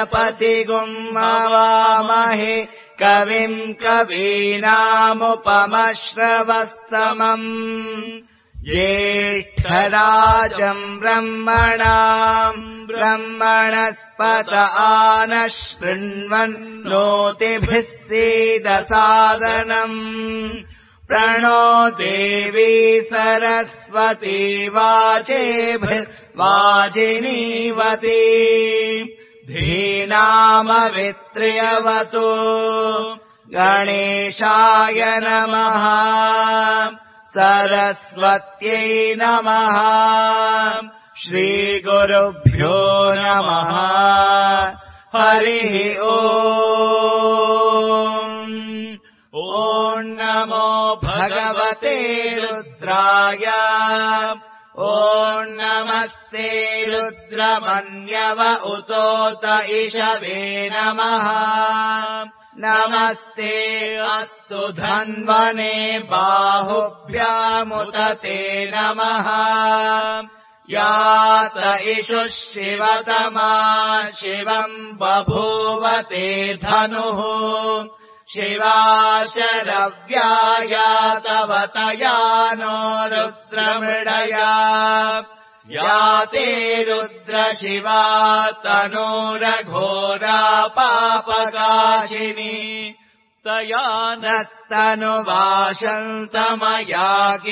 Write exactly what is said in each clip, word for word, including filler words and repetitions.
गणपतिगुम् हवामहे कविम् कवीनामुपमश्रवस्तमम् ज्येष्ठराजम् ब्रह्मणाम् ब्रह्मणस्पत आनः शृण्वन्नोतिभिः सीदसादनम् प्रणो देवी सरस्वती वाचेभिर्वाजिनीवती धीनामवित्र्यवतु गणेशाय नमः सरस्वत्यै नमः श्रीगुरुभ्यो नमः हरिः ओम् ॐ नमो भगवते रुद्राय ॐ नमस्ते रुद्रमन्यव उतोत इषवे नमः नमस्ते अस्तु धन्वने बाहुभ्यामुत ते नमः यात इषुः शिवतमा शिवम् बभूवते धनुः शिवा शरव्या तव तया नो रुद्रमृडया याते रुद्र शिवा तनूरघोरा पापकाशिनी तया नस्तनुवाशन्तमया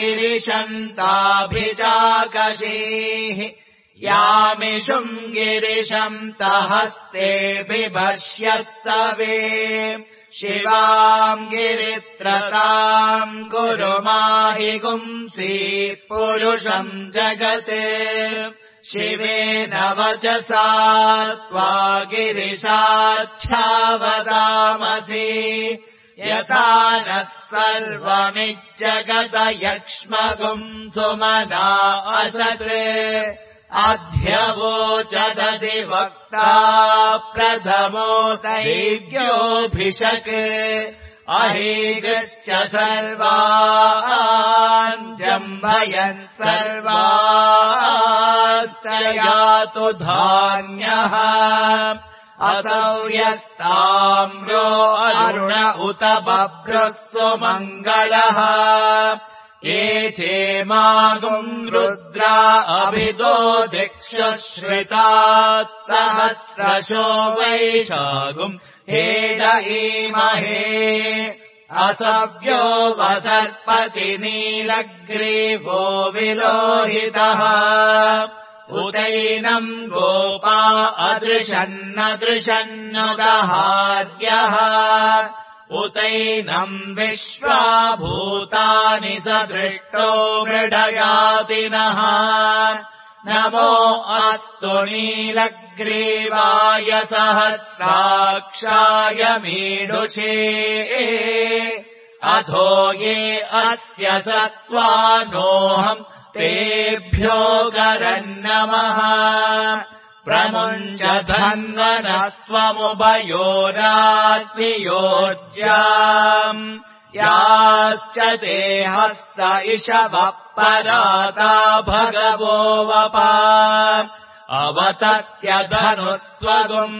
गिरिशन्ताभिजाकशीः यामिषुम् गिरिशम् तहस्ते बिभर्ष्यस्तवे शिवाम् गिरित्रताम् कुरु माहि गुंसि पुरुषम् जगते शिवेन वचसा त्वा गिरिशाच्छावदामसि यथा नः सर्वमिज्जगत यक्ष्मगुम् सुमना असते अध्यवोचदधिवक्ता प्रथमो दैव्योऽभिषक् अहीगश्च सर्वान् जम्भयन् सर्वास्तयातु धान्यः असौ यस्ताम्रो अरुण उत बभ्रुः सुमङ्गलः ये चेमागुम् रुद्रा अभिदो दिक्षु श्रितात् सहस्रशो वैशागुम् हेडईमहे असव्यो वसर्पति नीलग्रीवो विलोहितः उदैनम् गोपा अदृशन्नदृशन्नुदहार्यः उतैनम् विश्वा भूतानि सदृष्टो मृडयातिनः नमो अस्तु नीलग्रीवाय सहस्राक्षाय मीडुषे अधो ये अस्य सत्त्वानोऽहम् तेभ्यो गरन्नमः प्रमुञ्च धन्वनस्त्वमुभयोराग्नियोज्याम् याश्च ते हस्त इषवः पराता भगवो वपा अवतत्यधनुस्त्वगुम्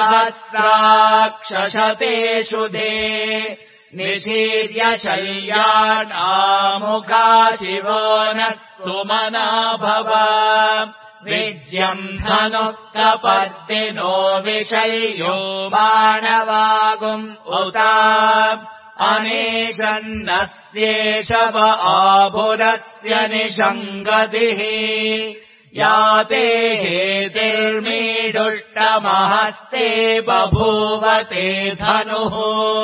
सहस्राक्षशतेषु दे निशीर्य शय्यानामुखा शिवो नः सुमना भव विज्यम् धनुक्तपर्दिनो विषय्यो बाणवागुम् उता अनेशन्नस्येषव आभुरस्य निषङ्गतिः याते हेतिर्मीडुष्टमहस्ते बभूवते धनुः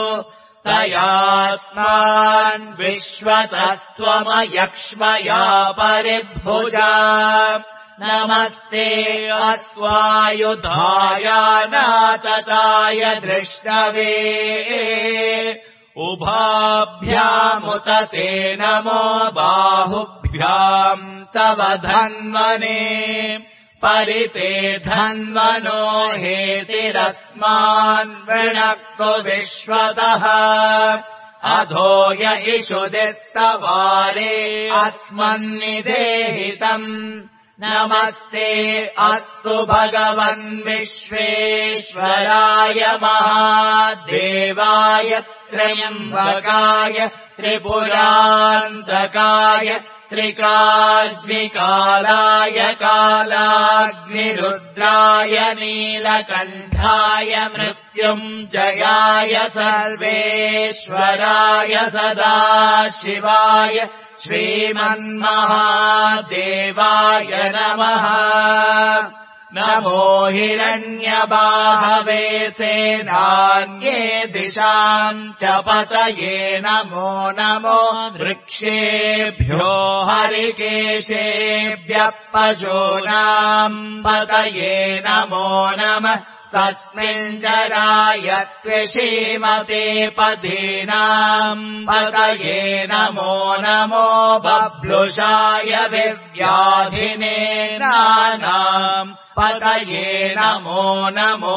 तयास्मान् विश्वतस्त्वमयक्ष्मया परिभुजा नमस्ते अस्त्वायुधाय नातताय दृष्टवे उभाभ्यामुत ते नमो बाहुभ्याम् तव धन्वने परिते धन्वनो हेतिरस्मान् वृणक्तु विश्वतः अधो य इषुदिस्तवारे अस्मन्निदेहितम् नमस्ते अस्तु भगवन् विश्वेश्वराय महादेवाय त्र्यम्बकाय त्रिपुरान्तकाय त्रिकाग्निकालाय कालाग्निरुद्राय नीलकण्ठाय मृत्युञ्जयाय सर्वेश्वराय सदाशिवाय श्रीमन्महादेवाय नमः। नमो हिरण्यबाहवे सेनान्ये दिशाम् च पतये नमो नमो वृक्षेभ्यो हरिकेशेभ्यः पशूनाम् पतये नमो नमः। तस्मिञ्जराय त्विषीमते पदीनाम् पतये नमो नमो बभ्लुषाय विव्याधिने नानाम् पतये नमो नमो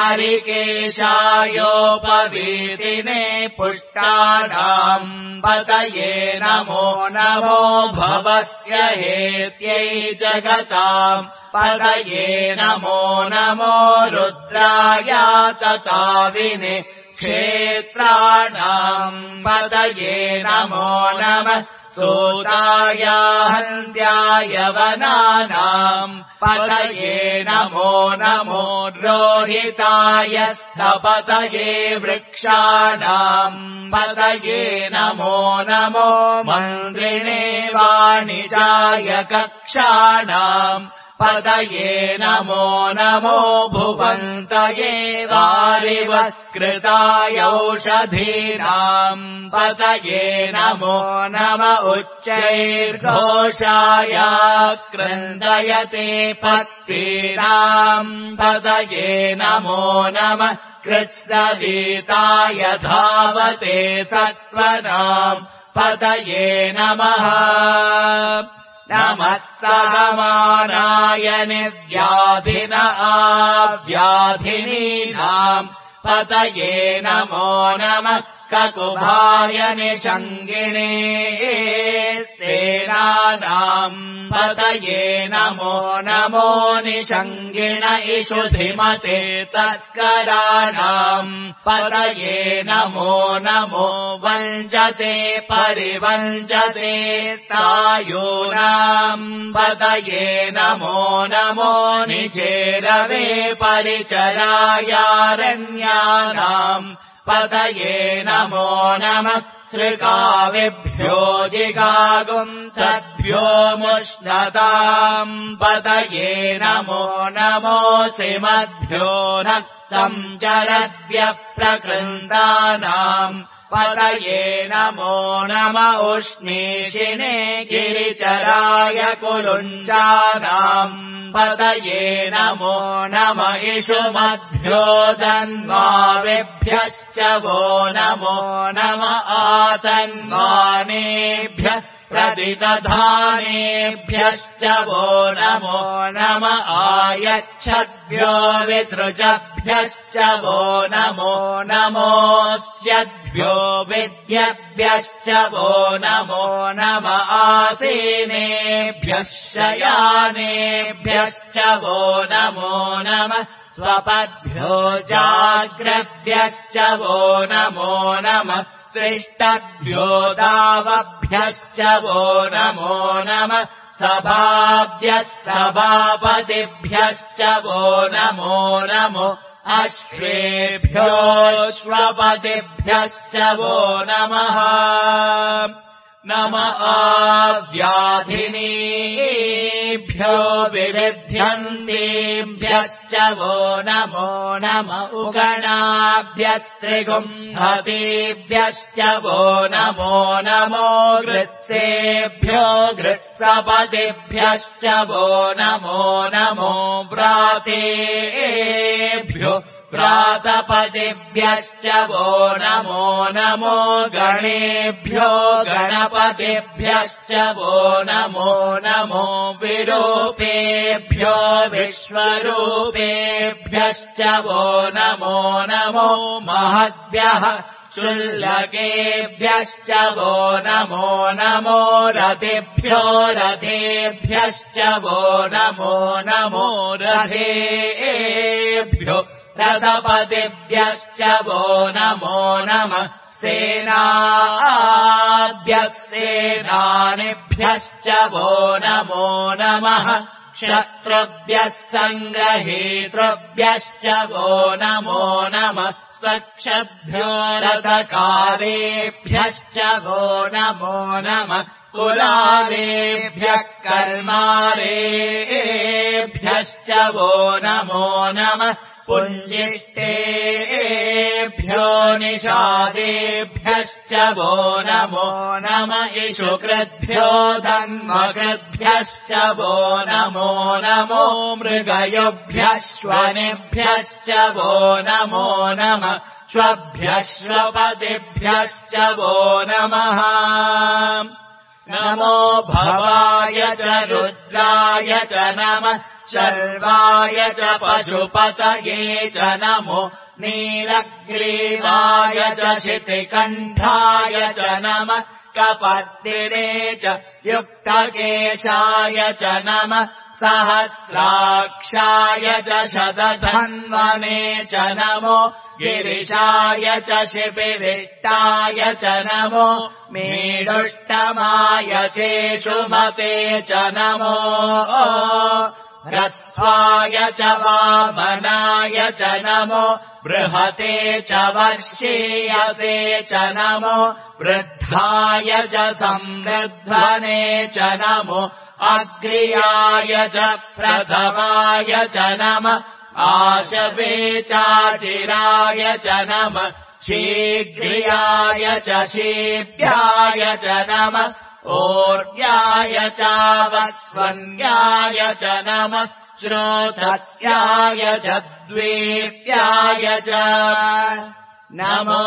हरिकेशायोपवीतिने पुष्टानाम् पतये नमो नमो भवस्य हेत्यै जगताम् पतये नमो नमो रुद्राय तताविने क्षेत्राणाम् पतये नमो नमः। सूताय हन्त्याय वनानाम् पतये नमो नमो रोहिताय स्थपतये वृक्षाणाम् पतये नमो नमो मन्त्रिणे वाणिजाय कक्षाणाम् पतये नमो नमो भुवन्तये वारिवत्कृताय औषधीनाम् पतये नमो नम उच्चैर्घोषाय क्रन्दयते पत्तीनाम् पतये नमो नमः। कृत्सवीताय धावते सत्त्वनाम् पतये नमः। नमः सहमानाय निर्व्याधिन आव्याधिनीनाम् पतये नमो नमः। ककुभाय निषङ्गिणे सेनानाम् पतये नमो नमो निषङ्गिण इषुधिमते तस्कराणाम् पतये नमो नमो वञ्चते परिवञ्चते तायूनाम् पतये नमो नमो निचेरवे परिचरायारण्यानाम् पतये नमो नमः। सृगाविभ्यो जिगागुंसद्भ्यो मुष्णताम् पतये नमो नमोऽसिमद्भ्यो रक्तम् चरद्भ्यः प्रकृन्दानाम् पतये नमो नम उष्णीषिणे गिरिचराय कुलुञ्जानाम् पतये नमो नम इषुमद्भ्यो धन्वाविभ्यश्च वो नमो नम आतन्वानेभ्यः प्रतिदधानेभ्यश्च वो नमो नम आयच्छद्भ्यो विसृजभ्यश्च वो नमो नमोऽस्यद्भ्यो विद्यभ्यश्च वो नमो नम आसीनेभ्यः शयानेभ्यश्च वो नमो नमः। स्वपद्भ्यो जाग्रभ्यश्च वो नमो नमः। सृष्टद्भ्यो दावभ्यश्च वो नमो नमः। सभाभ्यः सभापतिभ्यश्च वो नमो नमो अश्वेभ्योऽश्वपतिभ्यश्च वो नमः। नम आव्याधिनीभ्यो विविध्यन्तीभ्यश्च वो नमो नम उगणाभ्यस्त्रिगुंहतीभ्यश्च वो नमो नमो गृत्सेभ्यो गृत्सपतिभ्यश्च वो नमो नमो व्रातेभ्यो व्रातपतिभ्यश्च वो नमो नमो गणेभ्यो गणपतिभ्यश्च वो नमो नमो विरूपेभ्यो विश्वरूपेभ्यश्च वो नमो नमो महद्भ्यः शुल्लकेभ्यश्च वो नमो नमो रथेभ्यो रथेभ्यश्च वो नमो नमो रथेभ्यो रथपतिभ्यश्च वो नमो नमः सेनाभ्यः सेनानिभ्यश्च वो नमो नमः शत्रुभ्यः सङ्ग्रहेतृभ्यश्च वो नमो नमः स्वक्षभ्यो रथकारेभ्यश्च वो नमो नमः कुलालेभ्यः कर्मारेभ्यश्च वो नमो नमः पुञ्जिष्टेभ्यो निषादेभ्यश्च वो नमो नमः इषुकृद्भ्यो धन्वकृद्भ्यश्च वो नमो नमो मृगयोभ्यश्वनेभ्यश्च वो नमो नमः श्वभ्यश्वपतिभ्यश्च वो नमः नमो भवाय च रुद्राय च नमः शर्वाय च पशुपतये च नमो नीलग्रीवाय च शितिकण्ठाय च नमः कपर्दिने च युक्तकेशाय च नमः सहस्राक्षाय च शतधन्वने च नमो गिरिशाय च शिबिविष्टाय च नमो मेडुष्टमाय चेषुमते च नमो ह्रस्वाय च वामनाय च नमो बृहते च वर्षीयसे च नमो वृद्धाय च संवृद्धने च नमो अग्र्याय च प्रथमाय च नमः आशवे चाचिराय च नमः शीघ्रियाय च शीभ्याय च नमः ओर्व्याय चावस्वन्याय च नमः श्रोतस्याय च द्वेप्याय च नमो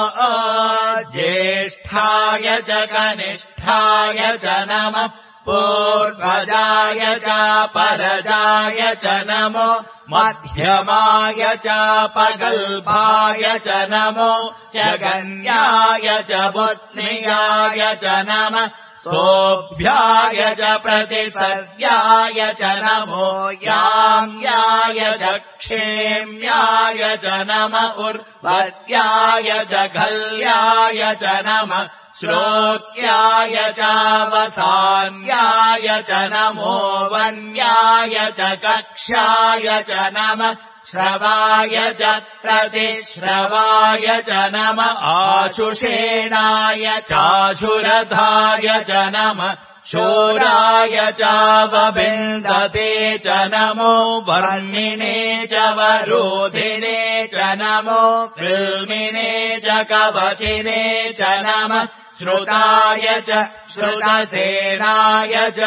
ज्येष्ठाय च कनिष्ठाय च नमः पूर्वजाय च परजाय च नमो मध्यमाय च पगल्भाय च नमो जगन्याय च बुद्ध्याय च नमः सोऽभ्याय च प्रतिसर्याय च नमो याम्याय च क्षेम्याय च नमः उर्वर्याय च घल्याय च नमः श्लोक्याय चावसान्याय च नमो वन्याय च कक्ष्याय च नमः श्रवाय च प्रतिश्रवाय च नमः आशुषेणाय चाशुरथाय च नमः शूराय चावबिन्दते च नमो वर्मिणे च वरोधिने च नमो वृल्मिने च कवचिने च नमः श्रुताय च श्रुतसेनाय च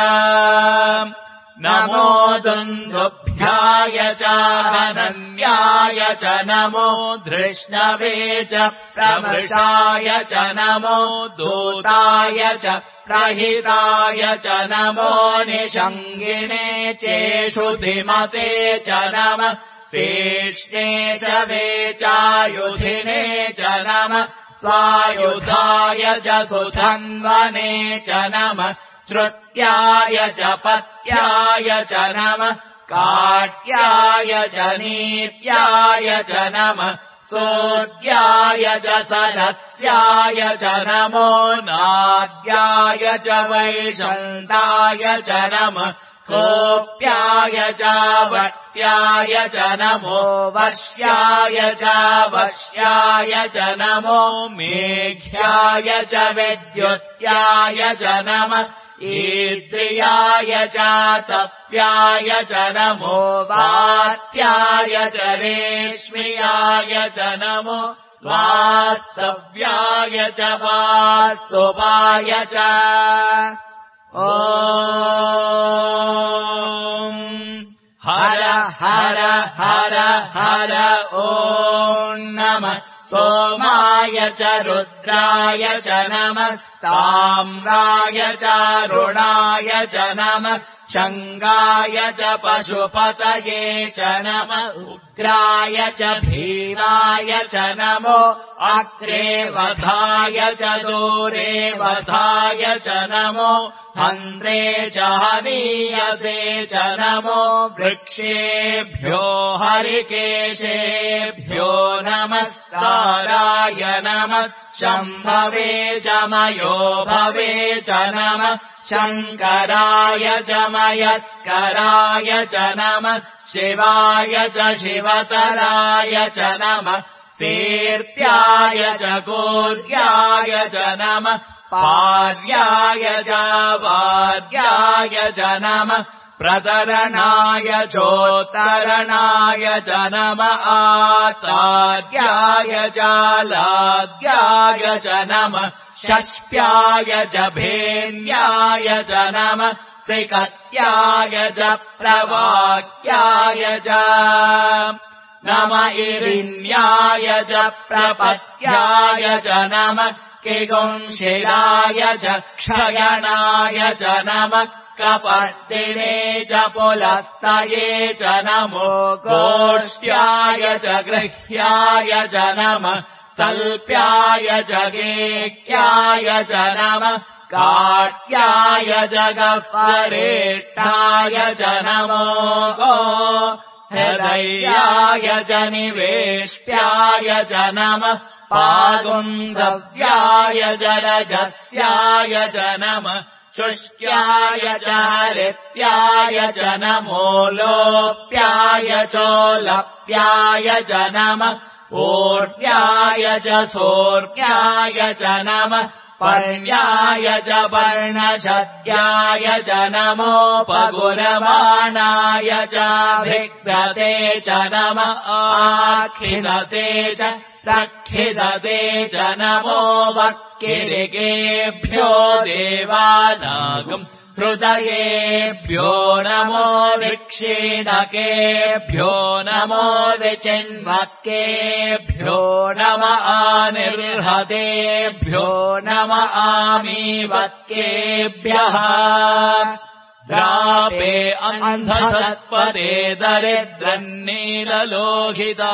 नमो दुन्दुभ्याय च हनन्याय च नमो धृष्णवे च प्रमृषाय च नमो दूताय च प्रहिताय च नमो निषङ्गिणे चेषुधिमते च नमः शेष्णे च वेचायुधिने च नमः स्वायुधाय च सुधन्वने च नमः श्रुत्याय च पत्याय च नमः काट्याय च नीप्याय च नमः सोद्याय च सरस्याय च नमो नाद्याय च वैशन्ताय च नमः कोप्याय च वट्याय च नमो वर्ष्याय च वश्याय च नमो मेघ्याय च विद्युत्याय च नमः ईद्रियाय च तप्याय च नमो वात्याय च रेश्म्याय च नमो वास्तव्याय च वास्तुवाय च ॐ हर हर हर हर ॐ नमः सोमाय च रुद्राय च नमः ताम्राय च रुणाय च नमः शङ्गाय च पशुपतये च नमः उग्राय च भीमाय च नमो अग्रे वधाय च दूरे वधाय च नमो हन्त्रे च हनीयसे च नमो वृक्षेभ्यो हरिकेशेभ्यो नमस्काराय नमः शम्भवे च मयो भवे च नमः शङ्कराय च मयस्कराय च नमः शिवाय च शिवतराय च नमः कीर्त्याय च गोर्याय च नमः पार्याय च वार्याय च नमः प्रतरणाय चोत्तरणाय च नमः आतार्याय च लाद्याय च नमः षष्प्याय च भेन्याय च नमः सिकत्याय च प्रवाक्याय च नम इरिण्याय च प्रपत्याय च नमः किगुंशिलाय च क्षयणाय च नमः कपर्दिने च पुलस्तये च नमो गोष्ठ्याय च गृह्याय च नमः स्तल्प्याय च गेक्याय च नमः काट्याय च गह्वरेष्ठाय च नमो गो हृदयाय च निवेष्ट्याय च नमः पागुंसव्याय च रजस्याय च नमः शुष्क्याय च हरित्याय च नमो लोप्याय चोलप्याय च नमः ऊर्ध्याय च सोर्ध्याय च नमः पर्ण्याय च पर्णशद्याय च नमोपगुरमाणाय च भिग्धते च नमः आखिदते च रक्षिदते च नमो वक्किरिकेभ्यो देवानागम् हृदयेभ्यो नमो विक्षीणकेभ्यो नमो विचिन्वक्केभ्यो नम आनिर्हतेभ्यो नम आमीवक्केभ्यः द्रापे अन्धसस्पदे दरिद्रन्नीललोहिता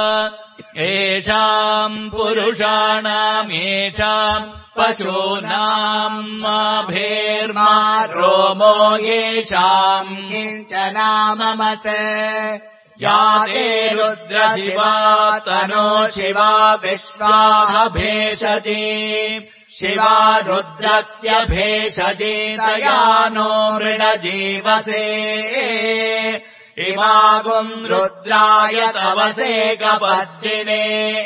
येषाम् पुरुषाणाम् येषाम् पशूनाम् माभेर्मा रोमो येषाम् किञ्चनाममत् याते रुद्रशिवा तनो शिवा विश्वाः भेषजी शिवा रुद्रस्य भेषजी तयानो मृणजीवसे इमागुम् रुद्राय तवसे गपद्दिने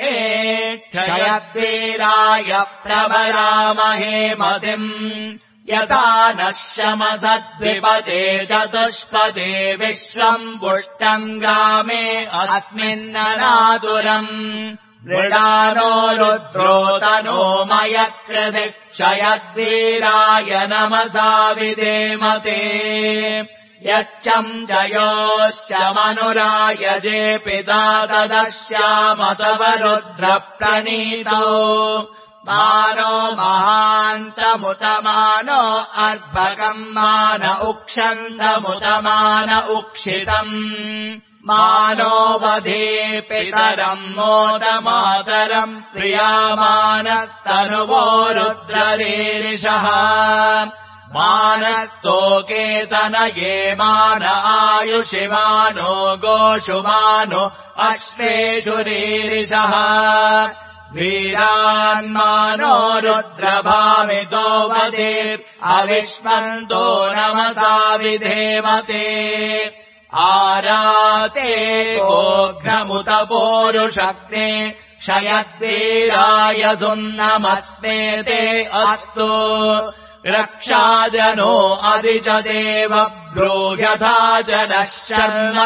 क्षयद्वीराय प्रवरामहे मतिम् यथा नः शमसद्विपदे चतुष्पदे विश्वम् पुष्टम् ग्रामे अस्मिन्ननातुरम् मृडानो रुद्रो तनो मयकृति क्षयद्वीराय नमसा विधेमते यच्चम् जयोश्च मनुरायजे पिता तदश्यामतव रुद्रप्रणीतो मानो महान्तमुतमानो अर्भकम् मान उक्षन्तमुतमान उक्षितम् मानो वधे पितरम् मोदमातरम् प्रियामानस्तनुवो रुद्ररीरिषः मानस्तोकेतनये मान आयुषिमानो गोषुमानो अश्वेषु रीरिषः वीरान्मानो रुद्रभामितो वदेर् अविष्मन्तो नमसा विधेमते आराते गोघ्नमुत पोरुषग्ने क्षयद्वीराय सुन्नमस्मेते अस्तु रक्षाजनो अधिच देव ब्रूह्यथा च नः शर्म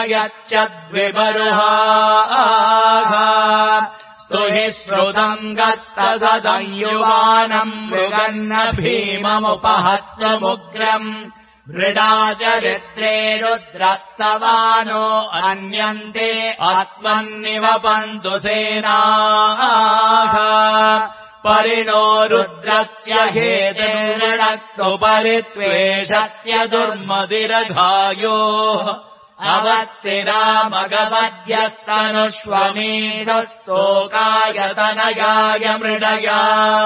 यच्चद्विबर्हाः स्तुहि श्रुतम् गत्तसदम् युवानम् मृगन्न भीममुपहत्वमुग्रम् मृडा चरित्रे रुद्रस्तवानो अन्यन्ते अस्मन्निवपन्तु सेनाः परिणो रुद्रस्य हेतुर्णक्तु परित्वेषस्य दुर्मदिरघायोः अवस्तिरामगवद्यस्तनुष्वमीढुस्तोकायतनयाय मृडया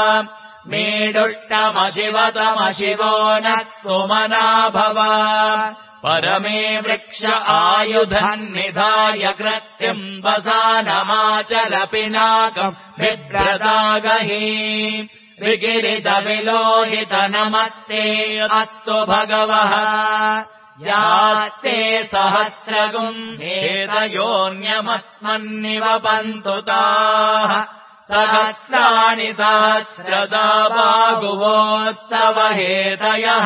मीडुष्टमशिवतमशिवो नः सुमना भव परमे वृक्ष आयुधन्निधाय कृत्यम् वसानमाचल पिनाकम् बिभ्रदागहि विगिरितविलोहित नमस्ते अस्तु भगवः यास्ते सहस्रगुम् हेतयोऽन्यमस्मन्निवपन्तु ताः सहस्राणि सहस्रदा बाहुवोस्तव हेतयः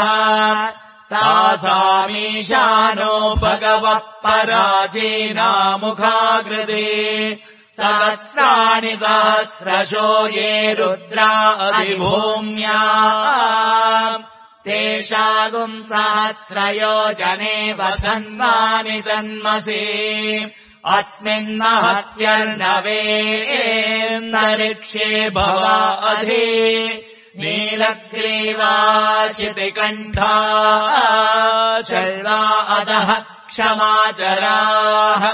तासामीशानो भगवः पराचीनामुखाकृते सहस्राणि सहस्रशो ये रुद्रा अधिभूम्या तेषागुम् सहस्रयोजने वसन्वानि तन्मसि अस्मिन्महत्यर्णवेन्दरिक्षे भवा अधि नीलग्रीवाशितिकण्ठा शर्वा अधः क्षमाचराः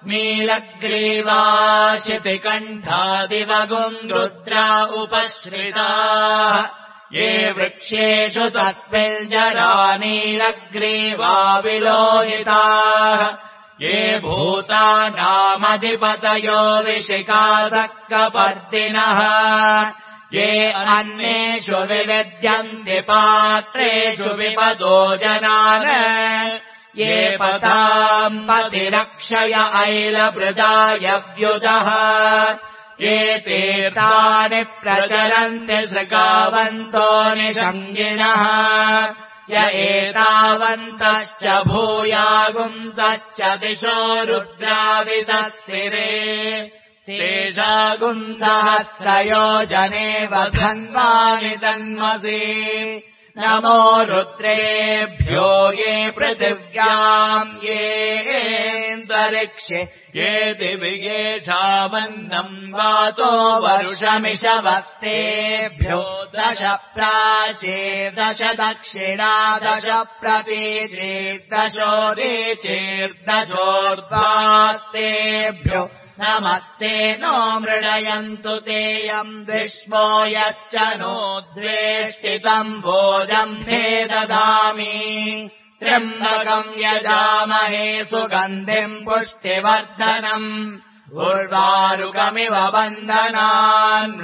नीलग्रीवाशितिकण्ठादिवगुम् रुद्रा उपश्रिताः ये वृक्षेषु सस्मिञ्जरा नीलग्रीवा विलोहिताः ये भूतानामधिपतयो विशिखासक्कपर्दिनः ये अन्येषु विविद्यन्ति पात्रेषु विपदो जनान् ये पताम् पतिरक्षय ऐलभृदाय व्युदः ये तीर्थानि प्रचरन्ति सृगावन्तो निषङ्गिणः य एतावन्तश्च भूयागुंसश्च दिशो रुद्रावितस्थिरे तेषागुम् सहस्रयोजने वधन्वानि तन्मसि नमो रुद्रेभ्यो ये पृथिव्याम् येऽन्तरिक्षे ये दिवि येषामन्नम् वातो वरुषमिषवस्तेभ्यो दश प्राचीर्दश दक्षिणा दश प्रतीचीर्दशोदीचीर्दशोर्ध्वास्तेभ्यो नमस्ते नो मृडयन्तु तेयम् द्विष्मो यश्च नो द्वेष्टितम् भोजम् भेददामि त्र्यम्बकम् यजामहे सुगन्धिम् पुष्टिवर्धनम् उर्वारुकमिव बन्धनान्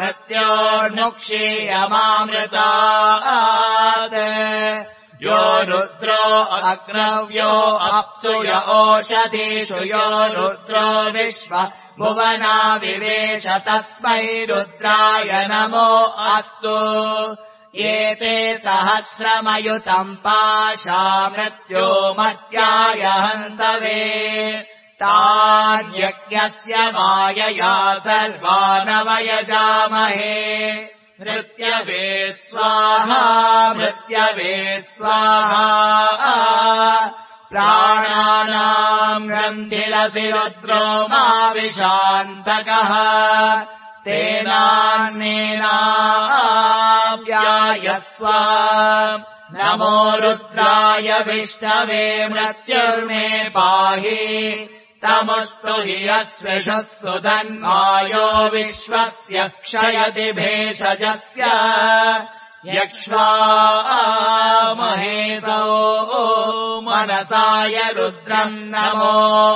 मृत्योर्मुक्षीयमामृतात् यो रुद्रो अग्रव्यो अप्सु य ओषधीषु यो रुद्रो विश्व भुवना विवेश तस्मै रुद्राय नमो अस्तु एते सहस्रमयुतम् पाशा मृत्यो मर्त्याय हन्तवे तान्यज्ञस्य मायया सर्वानवयजामहे मृत्यवे स्वाहा मृत्यवे स्वाहा प्राणानाम् रन्धिरसि रुद्रो मा विशान्तकः तेनान्नेनाप्यायस्व नमो रुद्राय विष्णवे मृत्युर्मे पाहि तमस्तु हि यस्विषः सुधन्वायो विश्वस्य क्षयति भेषजस्य यक्ष्वामहेतो मनसाय रुद्रम् नमो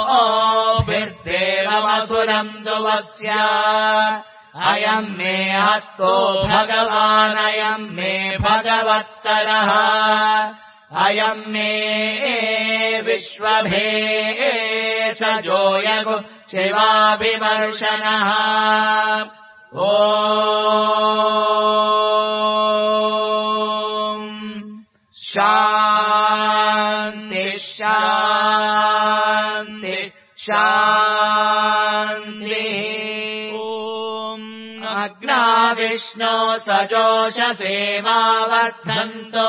भिर्देवमसुरम् दुवस्य अयम् मे हस्तो भगवानयम् मे भगवत्तरः अयम् मे विश्वभेषजो यगु शिवाभिवर्षणः ॐ शान्ति शान्ति शान्तिः अग्नाविष्णो सजोषसेवावर्धन्तु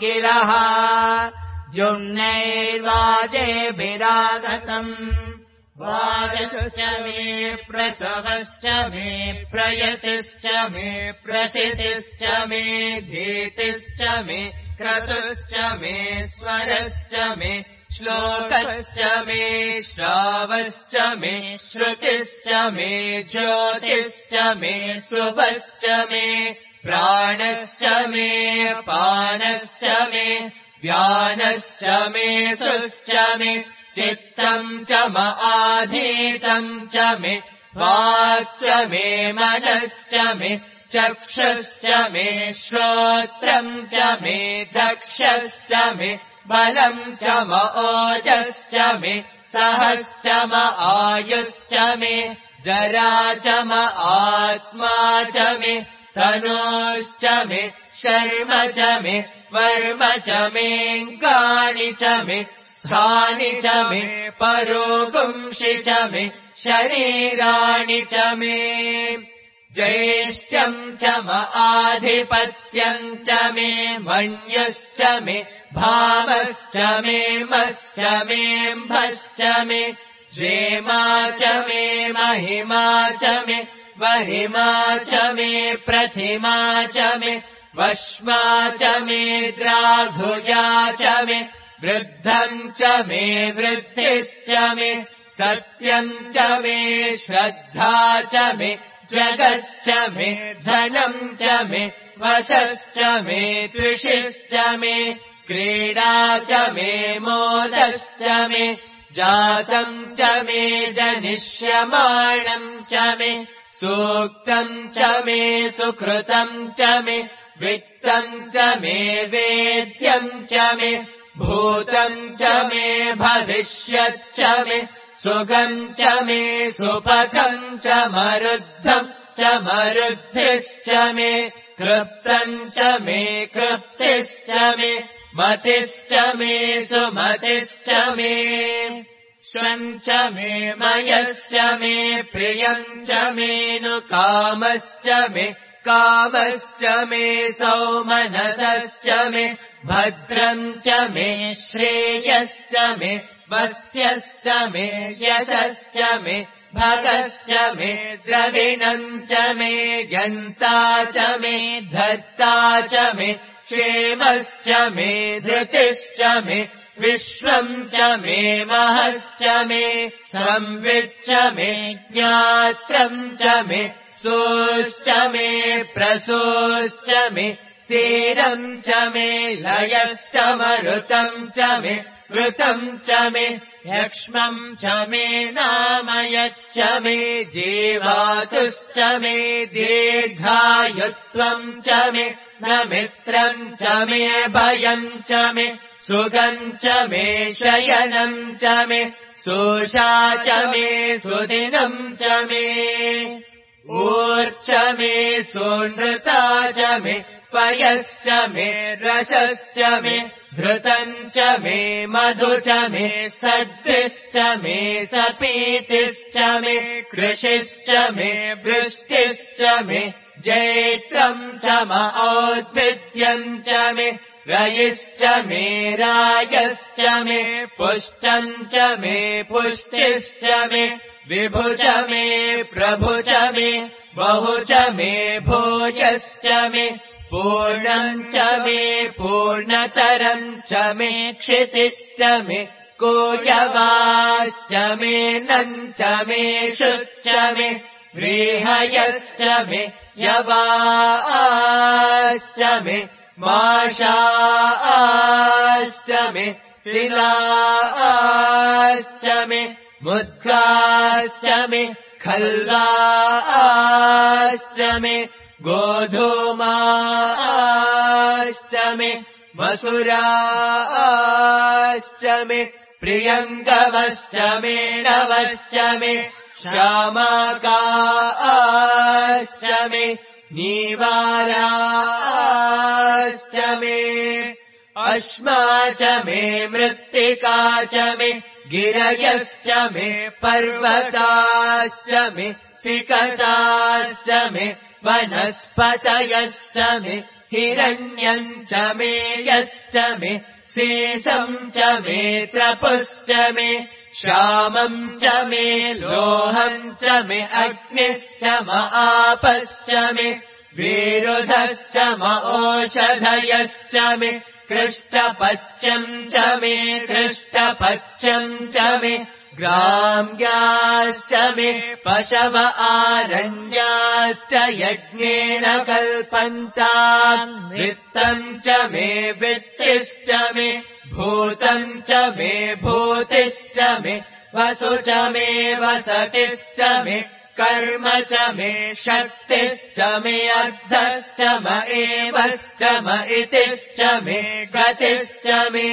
वाङ्गिरः द्युम्नैर्वाजेभिरागतम् वाजश्च मे प्रसवश्च मे प्रयतिश्च मे प्रसितिश्च मे धीतिश्च मे क्रतुश्च मे स्वरश्च मे श्लोकश्च मे श्रावश्च मे श्रुतिश्च मे ज्योतिश्च मे शुभश्च मे प्राणश्च मे पानश्च मे व्यानश्च मे सुश्च मे चित्तम् च म आधीतम् च मे वाक्च मे मनश्च मे चक्षुश्च मे श्रोत्रम् च मे दक्षश्च मे बलम् च म ओजश्च मे सहश्च म आयुश्च मे जरा च म आत्मा च मे तनोश्च मे शर्म च मे वर्म च मेऽङ्गानि च मे स्थानि च मे परोगुंषि च मे शरीराणि च मे ज्येष्ठ्यम् च म आधिपत्यम् च मे मन्युश्च मे भावश्च मे मश्च मेऽम्भश्च मे जेमा च मे महिमा च मे वरिमा च मे प्रतिमा च मे वश्मा च मे द्राघुया च मे वृद्धम् च मे वृद्धिश्च मे सत्यम् च मे श्रद्धा च मे जगच्च मे धनम् च मे वशश्च मे त्विषिश्च मे क्रीडा च मे मोदश्च मे जातम् च मे जनिष्यमाणम् च मे सूक्तम् च मे सुकृतम् च मे वित्तम् च मे वेद्यम् च मे भूतम् च मे भविष्यच्च मे सुगम् च मे सुपथम् च मरुद्धम् च मरुद्धिश्च मे कृप्तम् च मे कृप्तिश्च मे मतिश्च मे सुमतिश्च मे श्वम् च मे मयश्च मे प्रियम् च मेऽनुकामश्च मे कामश्च मे सौमनसश्च मे भद्रम् च मे श्रेयश्च मे वत्स्यश्च मे यशश्च मे भगश्च मे द्रविणम् च मे यन्ता च मे धर्ता च मे क्षेमश्च मे धृतिश्च मे विश्वम् च मे महश्च मे संविच्च मे ज्ञात्रम् च मे सोश्च मे प्रसोश्च मे सीरम् च मे लयश्च मरुतम् च मे वृतम् च मे यक्ष्मम् च मे नामयच्च मे जीवातुश्च मे दीर्घायुत्वम् च मे न मित्रम् च मे भयम् च मे सुगम् च मे शयनम् च मे सोषा च मे सुदिनम् च मे ऊर्च मे सोनृता च मे पयश्च मे रसश्च मे घृतम् च मे मधु च मे सद्भिश्च मे सपीतिश्च मे कृषिश्च मे वृष्टिश्च मे जैत्रम् च म औद्भिद्यम् च मे रयिश्च मे रायश्च मे पुष्टम् च मे पुष्टिश्च मे विभु च मे प्रभु च मे बहु च मे भोजश्च मे पूर्णम् च मे पूर्णतरम् च मे क्षितिश्च मे कोयवाश्च मे नम् च मे शुच्च मे व्रीहयश्च मे यवाश्च मे माशाश्च मे तिलाश्च मे मुद्गाश्च मे खल्वाश्च मे गोधूमाश्च मे मसुराश्च मे प्रियङ्गवश्च मे नवश्च मे श्यामाकाश्च मे नीवाराश्च मे अश्मा च मे मृत्तिका च मे गिरयश्च मे पर्वताश्च मे सिकताश्च मे वनस्पतयश्च मे हिरण्यम् च मे यश्च मे शेषम् च मे त्रपुश्च मे श्यामम् च मे लोहम् च मे अग्निश्च म आपश्च मे विरुधश्च म ओषधयश्च मे कृष्टपच्यम् च मे कृष्टपच्यम् च मे ग्राम्याश्च मे पशव आरण्याश्च यज्ञेन कल्पन्ताम् वित्तम् च मे वित्तिश्च मे भूतम् च मे भूतिश्च मे वसु च मे वसतिश्च मे कर्म च मे शक्तिश्च मे अर्धश्च म एवश्च म इतिश्च मे गतिश्च मे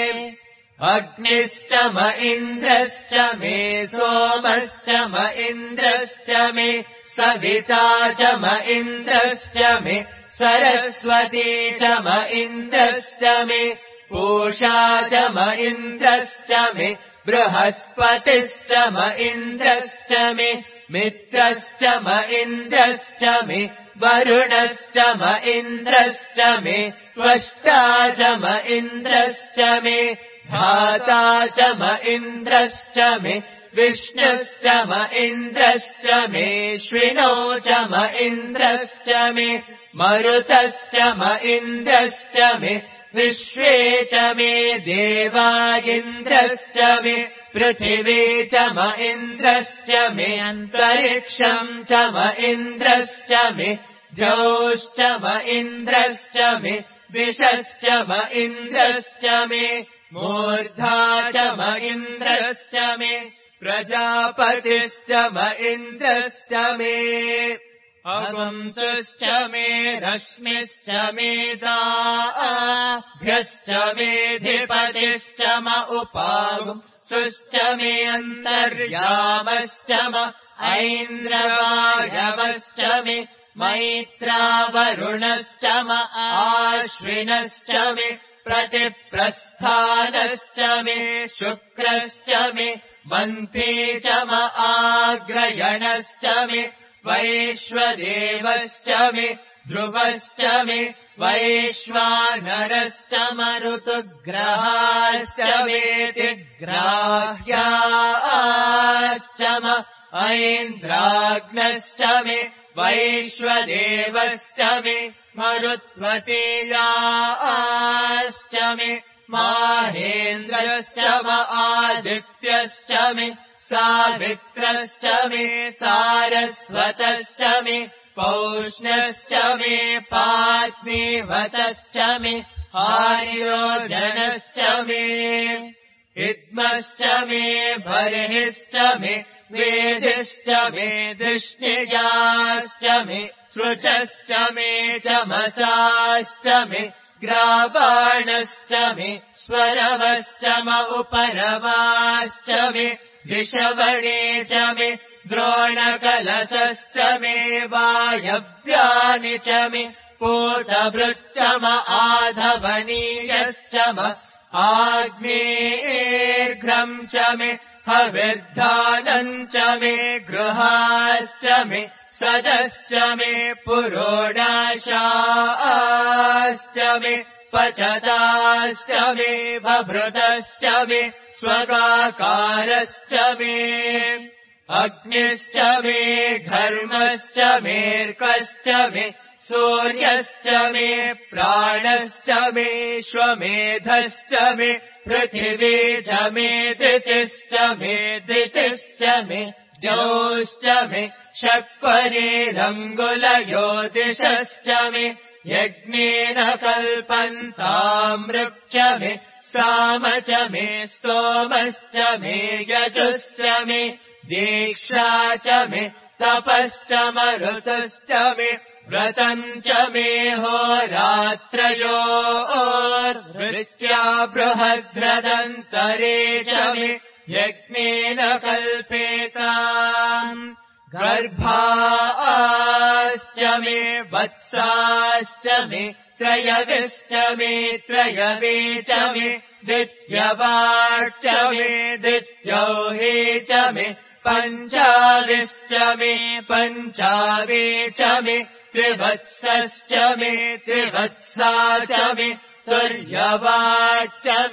अग्निश्च म इन्द्रश्च मे सोमश्च म इन्द्रश्च मे सविता च म इन्द्रश्च मे सरस्वती च म इन्द्रश्च मे पूषा च म इन्द्रश्च मे बृहस्पतिश्च म इन्द्रश्च मे मित्रश्च म इन्द्रश्च मे वरुणश्च म इन्द्रश्च मे त्वष्टा च म इन्द्रश्च मे धाता च म इन्द्रश्च मे विष्णुश्च म इन्द्रश्च मे श्विनो च म इन्द्रश्च मे मरुतश्च म इन्द्रश्च मे विश्वे च मे देवा इन्द्रश्च मे पृथिवी च म इन्द्रश्च मे अन्तरिक्षम् च म इन्द्रश्च मे द्यौश्च म इन्द्रश्च मे दिशश्च म इन्द्रश्च मे मूर्धा च म इन्द्रश्च मे प्रजापतिश्च म इन्द्रश्च मे अगुंसश्च मे रश्मिश्च मे दाभ्यश्च मेऽधिपतिश्च म उपागुंसश्च मे अन्तर्यामश्च म ऐन्द्रवायवश्च मे मैत्रावरुणश्च म आश्विनश्च मे प्रतिप्रस्थानश्च मे शुक्रश्च मे मन्त्री च म आग्रयणश्च मे वैश्वदेवश्च मे ध्रुवश्च मे वैश्वानरश्च म ऋतुग्रहाश्च मेऽतिग्राह्याश्च म ऐन्द्राग्नश्च मे वैश्वदेवश्च मे मरुत्वतीयाश्च मे माहेन्द्रश्च म आदित्यश्च मे सावित्रश्च मे सारस्वतश्च मे पौष्णश्च मे पात्नीवतश्च मे आर्योजनश्च मे इद्मश्च मे बर्हिश्च मे वेदिश्च मे धृष्णिजाश्च मे सृचश्च मे चमसाश्च मे ग्रावाणश्च मे स्वरवश्च म उपरवाश्च मे दिशवणे च मे द्रोणकलशश्च मे वायव्यानि च मे पूतभृच्च म आधवनीयश्च म आग्नेयेघ्रम् च मे हविर्धानम् च मे गृहाश्च मे सदश्च मे पुरोडाशाश्च मे पचताश्च मे बभृतश्च मे स्वगाकारश्च मे अग्निश्च मे घर्मश्च मेऽर्कश्च मे सूर्यश्च मे प्राणश्च मे श्वमेधश्च मे पृथिवी च मे धृतिश्च मे धृतिश्च मे द्यौश्च मे शक्वरेरङ्गुलयो दिशश्च मे यज्ञेन कल्पन्ताम् ऋक्ष मे साम च मे स्तोमश्च मे यजुश्च मे दीक्षा च मे तपश्च मरुतश्च मे व्रतम् च मे होरात्रयोर्वृष्ट्या बृहद्रदन्तरे च मे यज्ञेन कल्पेताम् गर्भाश्च मे वत्साश्च मे त्रयविश्च मे त्रयवे च मे दित्यवाक्च मे दित्यौहे च मे पञ्चाविश्च मे पञ्चावे च मे त्रिवत्सश्च मे त्रिवत्सा च मे तुर्यवाक्च मे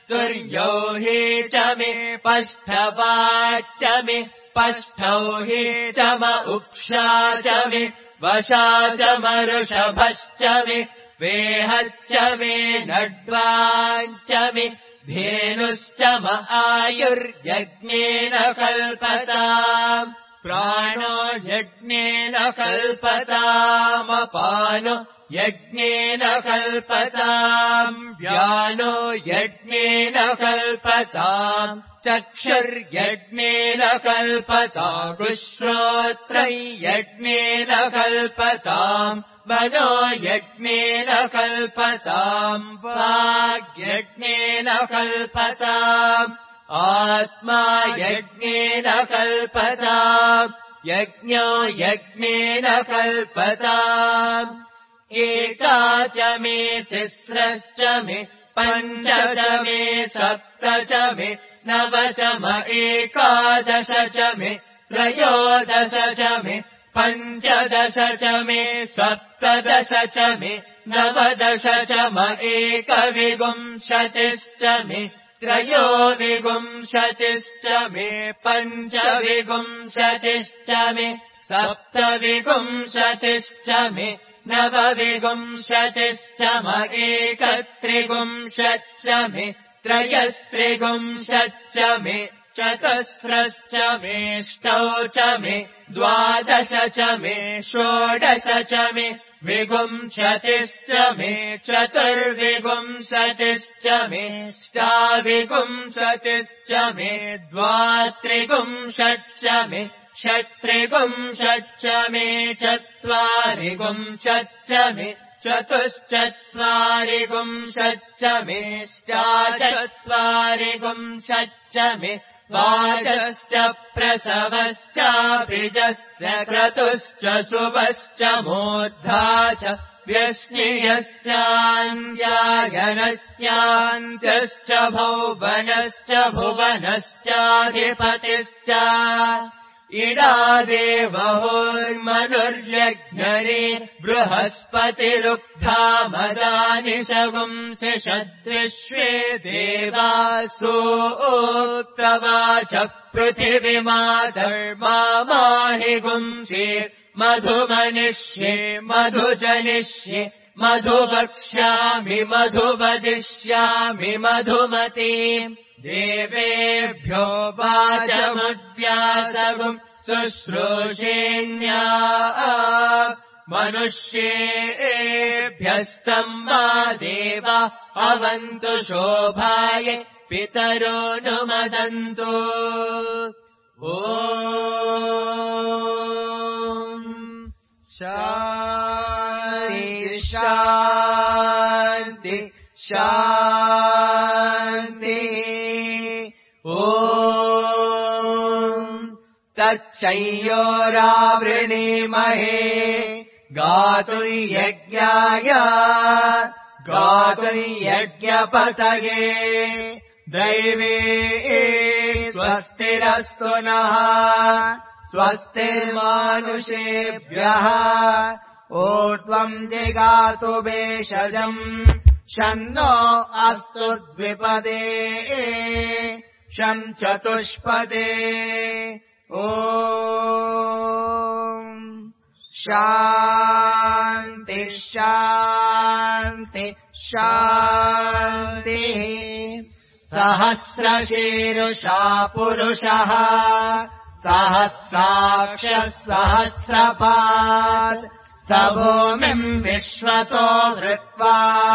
तुर्यो हि च मे पष्ठवाच्च मे पष्ठौ हि च म उक्षा च मे वशा च मरुषभश्च मे वेहच्च मे नड्वाञ्च मे धेनुश्च म आयुर्यज्ञेन कल्पताम् प्राणो यज्ञेन कल्पतामपानो यज्ञेन कल्पताम् व्यानो यज्ञेन कल्पताम् चक्षुर्यज्ञेन कल्पताम् श्रोत्रं यज्ञेन कल्पताम् मनो यज्ञेन कल्पताम् वाग्यज्ञेन कल्पताम् आत्मा यज्ञेन कल्पताम् यज्ञो यज्ञेन कल्पताम् एका च मे तिस्रश्च मे पञ्च च मे सप्त च मे नव च म एकादश च मे त्रयोदश च मे पञ्चदश च मे सप्तदश च मे नवदश च म एकविंशतिश्च मे त्रयोविंशतिश्च मे पञ्चविंशतिश्च मे सप्तविंशतिश्च मे नवविंशतिश्च म एकत्रिंशच्च मे त्रयस्त्रिंशच्च मे चतुस्रश्च मेष्टौ च मे द्वादश च मे षोडश च मे विंशतिश्च मे चतुर्विंशतिश्च मे ष्टाविंशतिश्च मे द्वात्रिंशच्च मे षट्त्रिंशच्च मे चत्वारिंशच्च मे चतुश्चत्वारिंशच्च मे ष्टाचत्वारिंशच्च मे वाजश्च प्रसवश्चाभिजस्य क्रतुश्च शुभश्च मूर्धा च व्यष्णियश्चान्यायनश्चान्त्यश्च भौवनश्च भुवनश्चाधिपतिश्च इडादेवहोर्मनुर्यज्ञरे बृहस्पतिरुक्था मदानि शगुंसि षद्विश्वे देवासोक्तवाच पृथिवीमाधर्मामाहि गुंसि मधुमनिष्ये मधुजनिष्ये मधुवक्ष्यामि मधुवदिष्यामि मधुमतीम् देवेभ्यो वाचमुद्यासगुम् शुश्रूषेण्या मनुष्येभ्यस्तम् मा देवा अवन्तु शोभाय पितरो नुमदन्तु ॐ शान्ति शान्ति शान्तिः ॐ तच्छयोरावृणीमहे गातुम् यज्ञाय गातुम् यज्ञपतये दैवे स्वस्तिरस्तु नः स्वस्तिर्मानुषेभ्यः ऊर्ध्वम् जिगातु भेषजम् शन्नो अस्तु द्विपदे शं चतुष्पदे ॐ शान्ति शान्ति शान्तिः सहस्रशीरुषा पुरुषः सहस्राक्षः सहस्रपात् स भूमिम् विश्वतो वृत्वा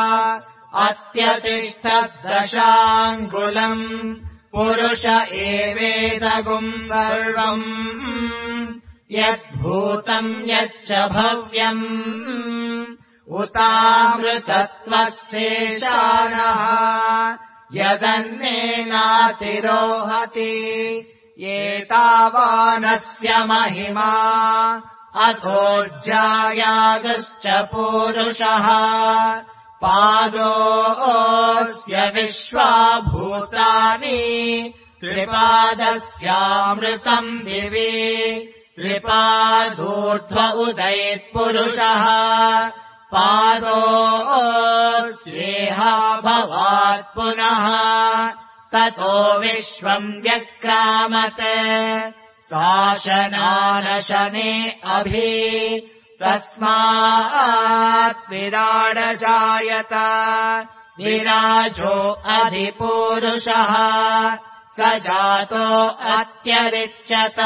अत्यतिष्ठद्दशाङ्गुलम् पुरुष एवेदगुम् सर्वम् यद्भूतम् यच्च भव्यम् उतामृतत्वस्तेषानः यदन्नेनातिरोहति एतावानस्य महिमा अथोज्जायागश्च पूरुषः पादोऽस्य विश्वाभूतानि त्रिपादस्यामृतम् दिवि त्रिपादूर्ध्व उदयत्पुरुषः पादोऽस्येहाभवात् पुनः ततो विश्वम् व्यक्रामत् शासनानशने अभि तस्मात् विराडजायत विराजो अधिपूरुषः स जातो अत्यरिच्यत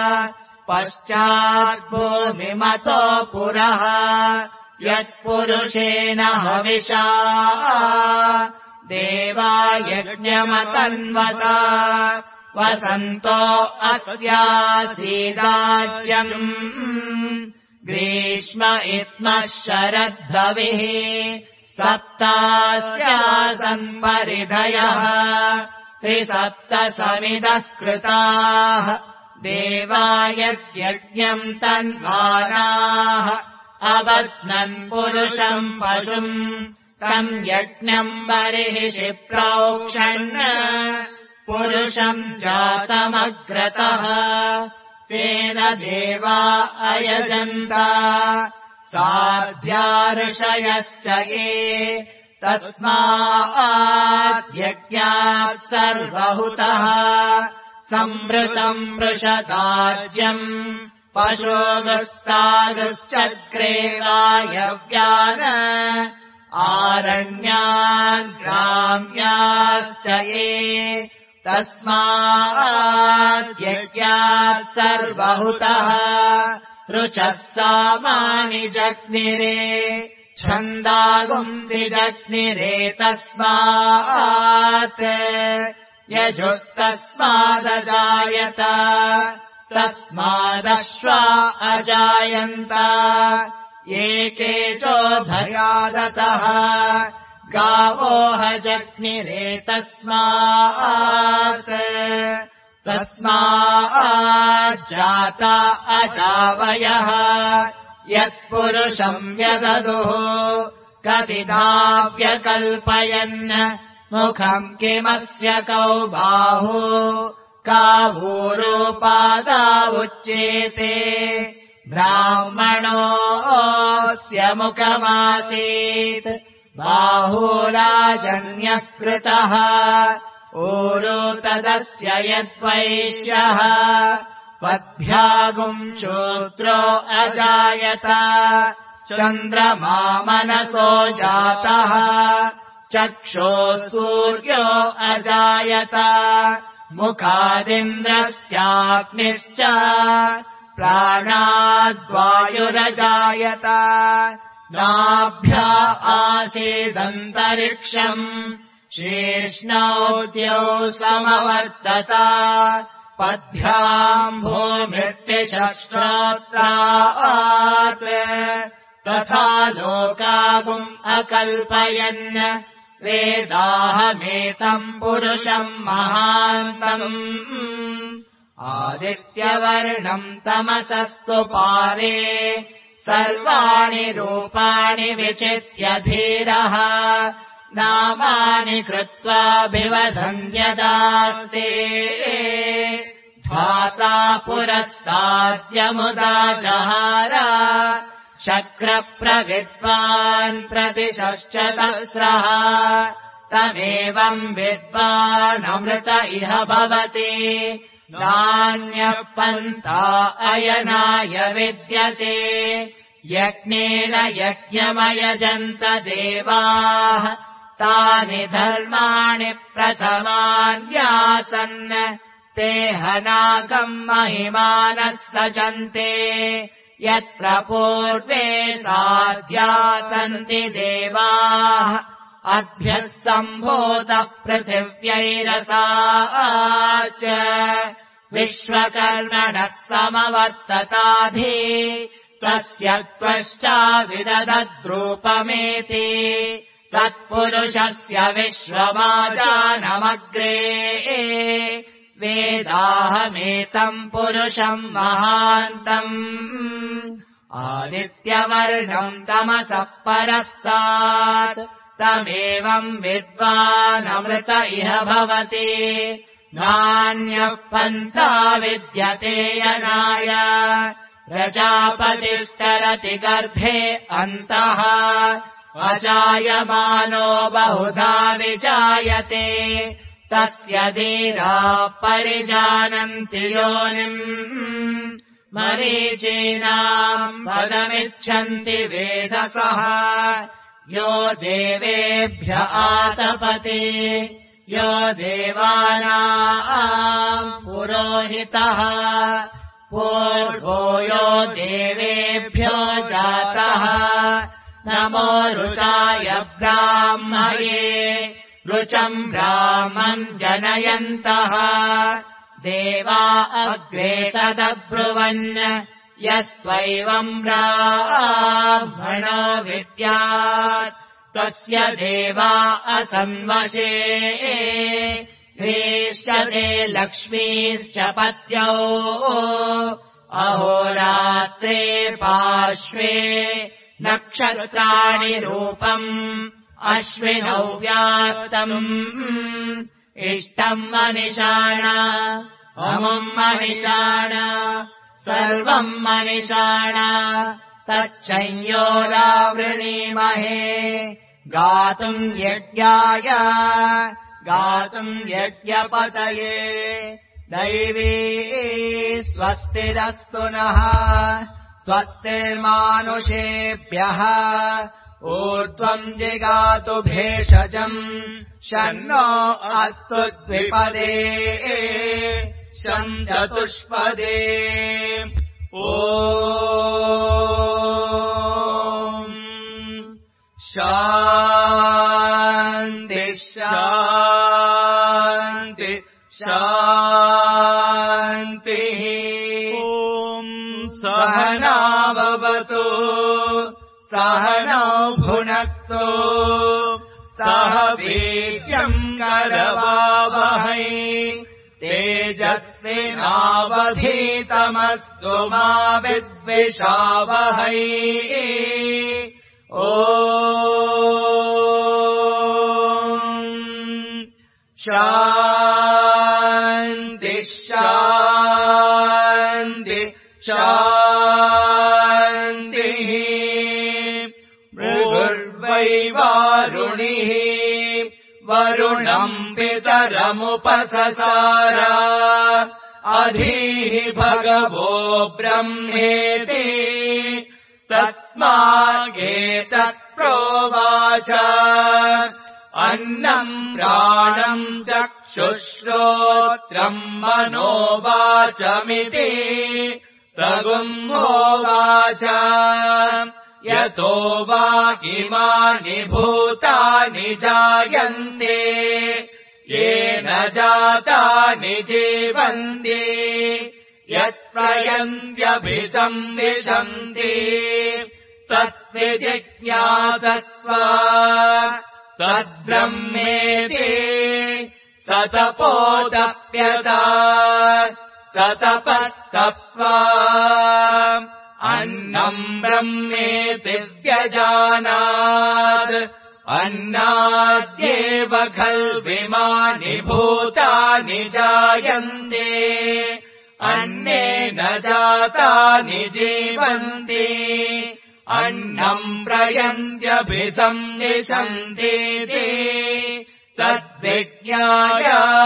पश्चाद्भूमिमतो पुरः यत्पुरुषेण हविषा देवा यज्ञमतन्वत वसन्तो अस्यासीदाज्यम् ग्रीष्म इत्मः शरद्धविः सप्तास्यासन् परिधयः त्रिसप्तसमिदः कृताः देवा यद्यज्ञम् तन्वानाः अबध्नन् पुरुषम् पशुम् तम् यज्ञम् बर्हिषि प्रोक्षन् पुरुषम् जातमग्रतः तेन देवा अयजन्त साध्या ऋषयश्च ये तस्मात् यज्ञात् सर्वहुतः संवृतम् वृषदाज्यम् पशोगस्तागश्चक्रे वायव्यान् आरण्यान् ग्राम्याश्च ये तस्मात् यज्ञात् सर्वहुतः ऋचः सामानि जग्निरे छन्दागुंसि जग्निरे तस्मात् यजुस्तस्मादजायत तस्मादश्वा अजायन्त एके चोभयादतः गावोह जग्निरे तस्मात् तस्माज्जाता अजावयः यत्पुरुषम् व्यददुः कतिदाव्यकल्पयन् मुखम् किमस्य कौ बाहु कावूरूपादा उच्येते ब्राह्मणोऽस्य मुखमासीत् बाहुराजन्यः कृतः ऊरो तदस्य यद्वैश्यः पद्भ्यागुम् शूद्रो अजायत चन्द्रमा मनसो जातः चक्षुः सूर्यो अजायत मुखादिन्द्रश्चाग्निश्च प्राणाद्वायुरजायत नाभ्या आसीदन्तरिक्षम् शीर्ष्णौद्यौ समवर्तत पद्भ्याम् भूमिर्तिश्रोत्रात् तथा लोकागुम् अकल्पयन् वेदाहमेतम् पुरुषम् महान्तम् आदित्यवर्णम् तमसस्तु पारे सर्वाणि रूपाणि विचित्य धीरः नामानि कृत्वाभिवदन्त्यदास्ते ध्वासा पुरस्ताद्यमुदा जहार शक्रप्रविद्वान् प्रतिशश्च तस्रः तमेवम् विद्वानमृत इह भवति नान्यः पन्था अयनाय विद्यते यज्ञेन यज्ञमयजन्त देवाः तानि धर्माणि प्रथमान्यासन् ते हनाकम् महिमानः सचन्ते यत्र पूर्वे साध्या सन्ति देवाः अभ्यः सम्भूतः पृथिव्यैरसा च विश्वकर्मणः समवर्तताधि तस्य त्वष्टाविदधद्रूपमेति तत्पुरुषस्य विश्वमाजानमग्रे वेदाहमेतम् पुरुषम् महान्तम् आदित्यवर्णम् तमसः परस्तात् तमेवम् विद्वानमृत इह भवति नान्यः पन्था विद्यते यनाय प्रजापतिस्तरति गर्भे अन्तः अजायमानो बहुधा विजायते तस्य धीराः परिजानन्ति योनिम् मरीचीनाम् पदमिच्छन्ति वेदसः यो देवेभ्य आतपति यो देवानाम् पुरोहितः पूर्वो यो देवेभ्यो जातः नमो रुचाय ब्राह्मये रुचम् ब्राह्मम् जनयन्तः देवा अग्रे तदब्रुवन् यस्त्वैवम् ब्राह्मणो विद्यात् तस्य देवा असंवशे ह्रीश्चते लक्ष्मीश्च पत्यौ अहोरात्रे पार्श्वे नक्षत्राणि रूपम् अश्विनौ व्याप्तम् इष्टम् मनिषाण अमुम् मनिषाण सर्वम् मनिषाण तच्चंयोरावृणीमहे गातुम् यज्ञाय गातुम् यज्ञपतये दैवी स्वस्तिरस्तु नः स्वस्तिर्मानुषेभ्यः ऊर्ध्वम् जिगातु भेषजम् शन्नो अस्तु द्विपदे शम् चतुष्पदे ॐ शान्ति शान्ति शान्तिः ॐ सहना भवतु सहनौ भुनक्तु सह वीर्यम् करवावहै तेजस्विनावधीतमस्तु मा विद्विषावहै ॐ शान्ति शान्ति शान्तिः भृगुर्वैवारुणिः वरुणम् पितरमुपससार अधीः भगवो ब्रह्मेति तस्मागेतत् प्रोवाच अन्नम् प्राणम् चक्षुश्रोत्रम् मनोवाचमिति तगुम्होवाच यतो वा इमानि भूतानि जायन्ते येन जातानि जीवन्ति यत्प्रयन्त्यभिसंविशन्ति तद्विजिज्ञासस्व तद्ब्रह्मेति सतपोदप्यता सतपस्तप्त्वा अन्नम् ब्रह्मेति व्यजानात् अन्नाद्येव खल्विमानि भूतानि जायन्ते अन्नेन जातानि जीवन्ति अन्नम् प्रयन्त्यभिसंविशन्तीति तद्विज्ञाय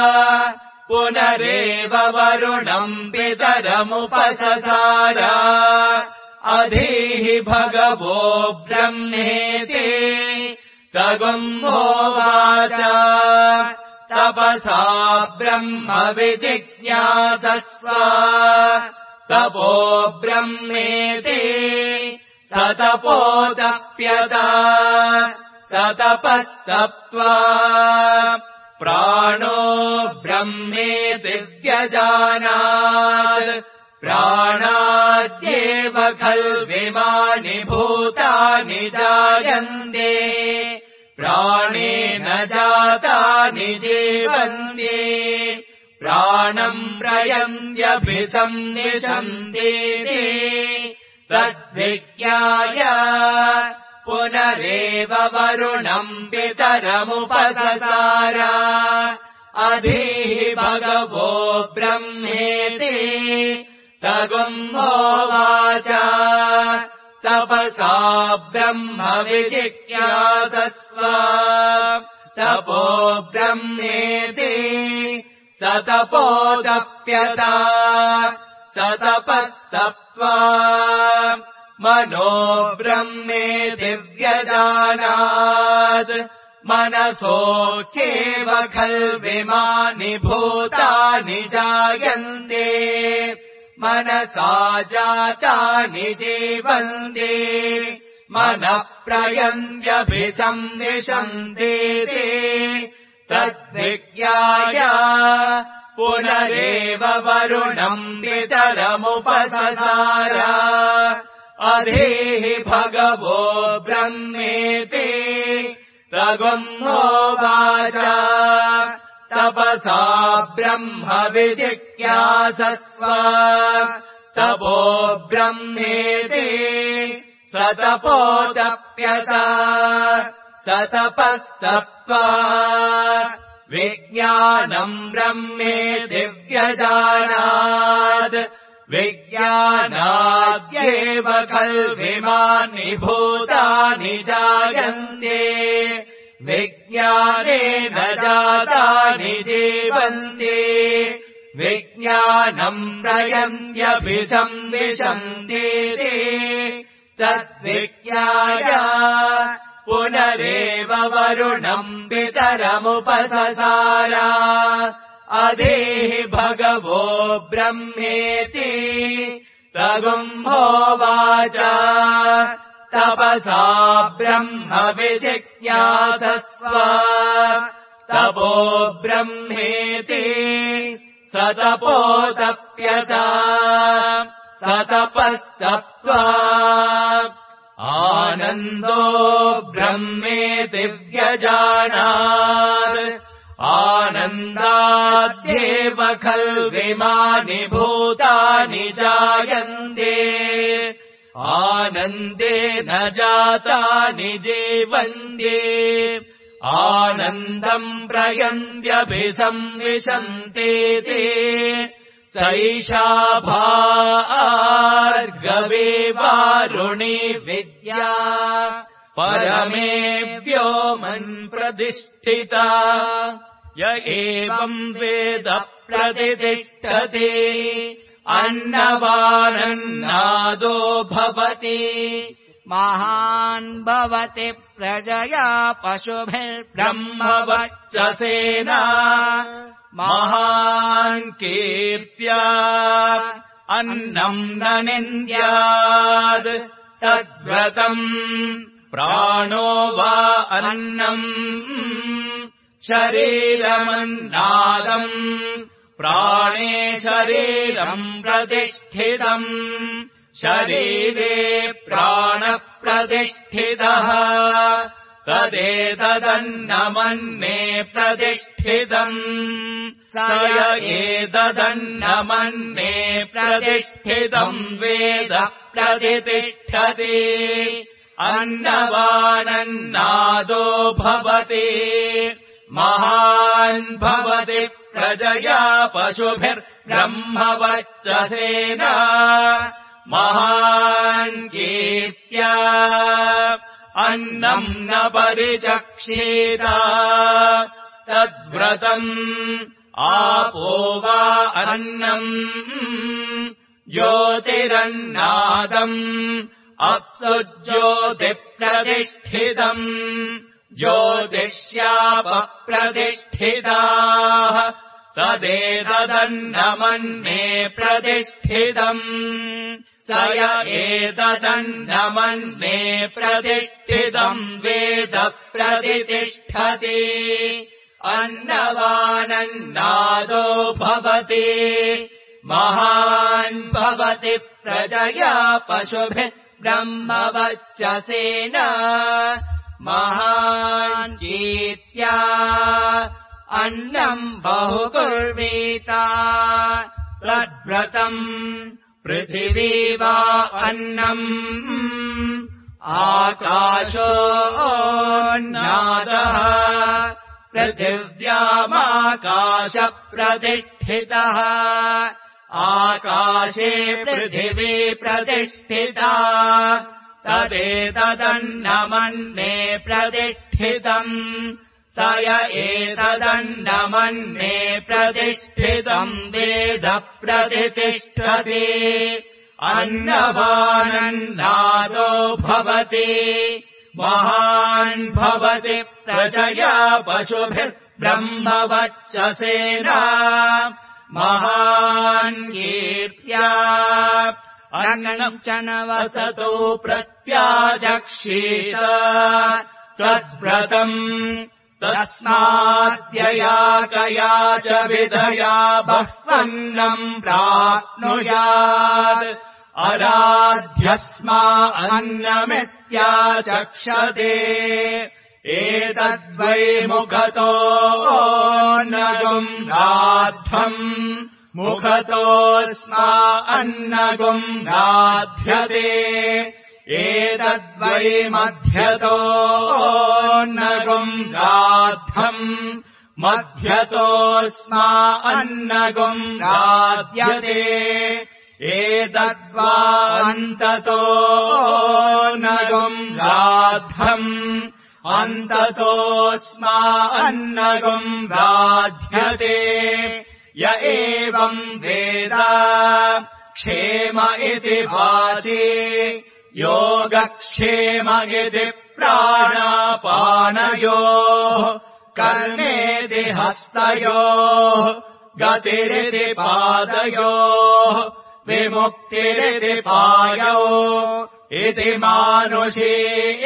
पुनरेव वरुणम् पितरमुपससार अधीः भगवो ब्रह्मेति तगुम्होवाच तपसा ब्रह्म विजिज्ञासस्व तपो ब्रह्मेति सतपोदप्यता सतपस्तप्त्वा प्राणो ब्रह्मेति व्यजानात् प्राणाद्येव खल्विमानि भूतानि जायन्ते प्राणेन जातानि जीवन्ति प्राणम् प्रयन्त्यभिसंविशन्तीति तद्विज्ञाय पुनरेव वरुणम् पितरमुपससार अधीः भगवो ब्रह्मेति तगुम्होवाच तपसा ब्रह्म विजिज्ञासस्व तपो ब्रह्मेति स तपोदप्यता स तपस्तप्त्वा मनो ब्रह्मेति व्यजानात् मनसोऽख्येव खल्विमानि भूतानि जायन्ते मनसा जातानि जीवन्ते मनः प्रयन्त्यभिसंविशन्ते तद्विज्ञाय पुनरेव वरुणम् पितरमुपससार अधीहि भगवो ब्रह्मेति तगुम्होवाच तपसा ब्रह्म विजिज्ञासस्व तपो ब्रह्मेति स तपोदप्यता स तपस्तप्त्वा विज्ञानम् ब्रह्मेति व्यजानात् विज्ञानाद्येव खल्विमानि भूतानि जायन्ते विज्ञानेन जातानि जीवन्ते विज्ञानम् प्रयन्त्यभिसंविशन्ते तद्विज्ञाय पुनरेव वरुणम् पितरमुपससार अधीहि भगवो ब्रह्मेति तगुम्होवाच तपसा ब्रह्म विजिज्ञासस्व तपो ब्रह्मेति स तपोदप्यता स तपस्तप्त्वा आनन्दो ब्रह्मेति व्यजानात् आनन्दाद्येव खल्विमानि भूतानि जायन्ते आनन्देन जातानि जीवन्ते आनन्दम् प्रयन्त्यभिसंविशन्ते सैषा भार्गवे वारुणी विद्या परमे व्योमन् प्रतिष्ठिता य एवम् वेद प्रतिष्ठते अन्नवानन्नादो भवति महान् भवति प्रजया पशुभिर्ब्रह्मवर्चसेना महान् कीर्त्या अन्नम् न निन्द्यात् तद्व्रतम् प्राणो वा अन्नम् शरीरमन्नादम् प्राणे शरीरम् प्रतिष्ठितम् शरीरे प्राणप्रतिष्ठितः तदेतदन्नमन्ने प्रतिष्ठितम् स य एतदन्नमन्ने प्रतिष्ठितम् वेद प्रतिष्ठति अन्नवानन्नादो भवति महान् भवति प्रजया पशुभिर्ब्रह्मवर्चसेना महान् कीर्त्या अन्नम् न परिचक्षेत तद्व्रतम् आपो वा अन्नम् ज्योतिरन्नादम् अप्सु ज्योतिप्रतिष्ठितम् ज्योतिष्यापप्रतिष्ठिताः तदेतदन्नमन्ने प्रतिष्ठितम् स य एतदन्नमन्ने प्रतिष्ठितम् वेद प्रतिष्ठति अन्नवानन्नादो भवति महान् भवति प्रजया पशुभिर्ब्रह्मवर्चसेना महान् कीर्त्या अन्नम् बहुकुर्वीता तद्व्रतम् पृथिवी वा अन्नम् आकाशोऽन्नादः पृथिव्यामाकाशप्रतिष्ठितः आकाशे पृथिवी प्रतिष्ठिता तदेतदन्नमन्ये प्रतिष्ठितम् स य एतदन्नमन्ये प्रतिष्ठितम् वेद प्रतिष्ठति अन्नवानन्नादो भवति महान् भवति प्रजया पशुभिर्ब्रह्मवच्चसेन महान् कीर्त्या अन्नम् च न वसतो प्रत्याजक्षीत तद्व्रतम् तस्माद्यया कया च विधया बह्वन्नम् प्राप्नुयात् अराध्यस्मा अन्नमित्याचक्षते एतद्वै मुखतो अन्नगुम् राद्धम् मुखतोऽस्मा अन्नगुम् राध्यते एतद्वै मध्यतो अन्नगुम् राद्धम् मध्यतोऽस्मा अन्नगुम् राध्यते एतद्वा अन्ततो अन्नगुम् राद्धम् अन्ततोऽस्मा अन्नगुम् राध्यते य एवम् वेद क्षेम इति वाचि योगक्षेम इति प्राणापानयोः कर्मेति हस्तयोः गतिरिति पादयोः विमुक्तिरिति पायौ इति मानुषी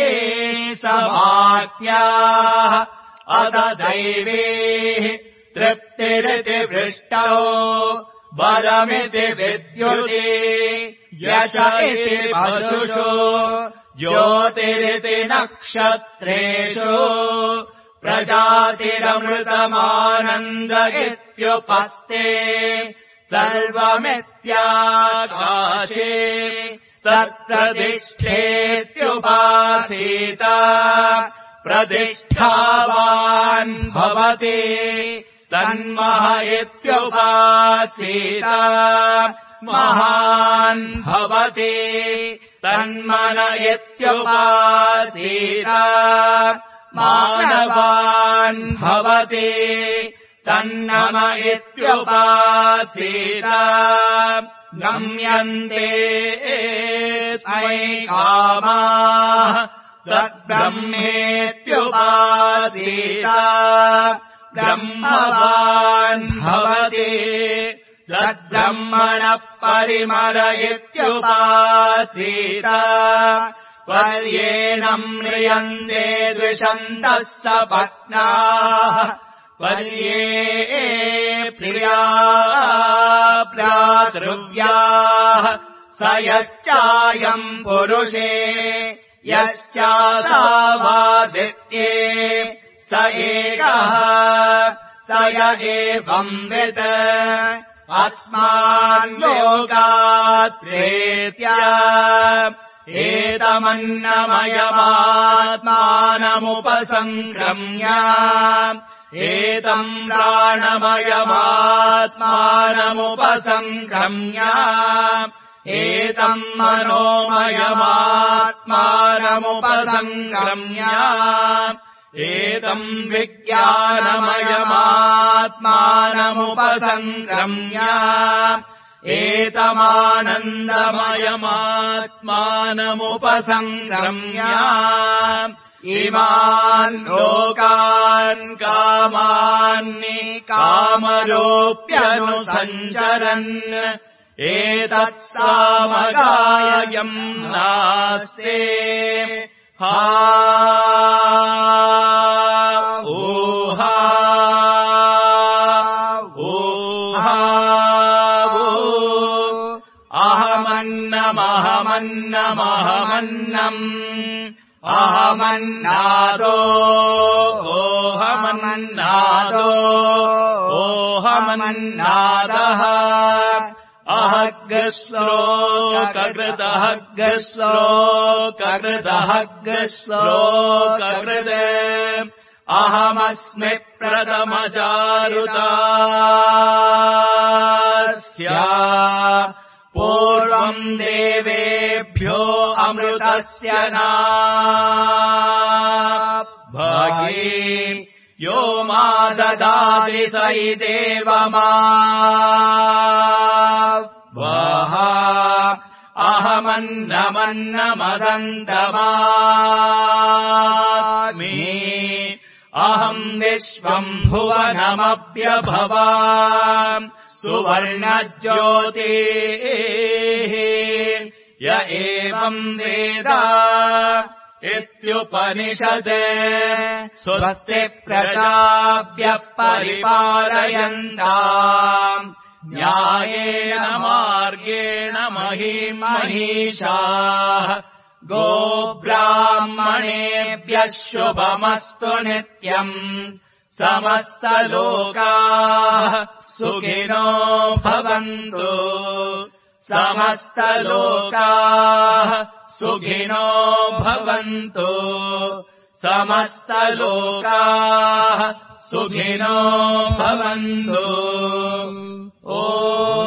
समाज्ञाः अत दैवीः तृप्तिरिति वृष्टौ बलमिति विद्युति यश इति पशुषु ज्योतिरिति नक्षत्रेषु प्रजातिरमृतमानन्द इत्युपस्ते सर्वमित्याकाशे तत्प्रतिष्ठेत्युपासीत प्रतिष्ठावान् भवति तन्मह इत्युपासीत महान् भवति तन्मन इत्युपासीत मानवान् भवति तन्नम इत्युपासीत गम्यन्ते स्मै कामाः तद्ब्रह्मेत्युपासीत ब्रह्मवान् भवति तद्ब्रह्मणः परिमल इत्युपासीत पर्येणम् म्रियन्ते द्विषन्तः सपत्नाः पर्ये प्रिया भ्रातृव्याः स यश्चायम् पुरुषे यश्चासावादित्ये स एकः स य एवंवित् अस्मान् लोकात् प्रेत्य एतमन्नमयमात्मानमुपसङ्क्रम्य एतम् प्राणमयमात्मानमुपसङ्क्रम्य एतम् मनोमयमात्मानमुपसङ्क्रम्य एतम् विज्ञानमयमात्मानमुपसङ्क्रम्य एतमानन्दमयमात्मानमुपसङ्क्रम्य इमान् लोकान् कामान्नि कामरोऽप्यनुसञ्चरन् एतत्सामगायम् नास्ते हा ऊहा ऊहा अहमन्नमहमन्नमहमन्नम् अहमन्नादो ओहमन्नादो ओहमन्नादः अहग्रश्लोककृतहग्रश्लोककृतहग्रश्लोककृत अहमस्मि प्रथमचारुता पूर्वम् देवेभ्यो अमृतस्य ना भागे यो मा ददाति स देवमा वः अहमन्नमन्नमदन्तमामि अहम् विश्वम् भुवनमप्यभवा सुवर्णज्योतिः य एवम् वेद इत्युपनिषदे स्वस्ति प्रजाभ्यः परिपालयन्ताम् न्यायेन मार्गेण महीम् महिषाः गोब्राह्मणेभ्यः शुभमस्तु नित्यम् समस्तलोकाः सुखिनो भवन्तु समस्तलोकाः सुखिनो भवन्तु समस्तलोकाः सुखिनो भवन्तु। ओ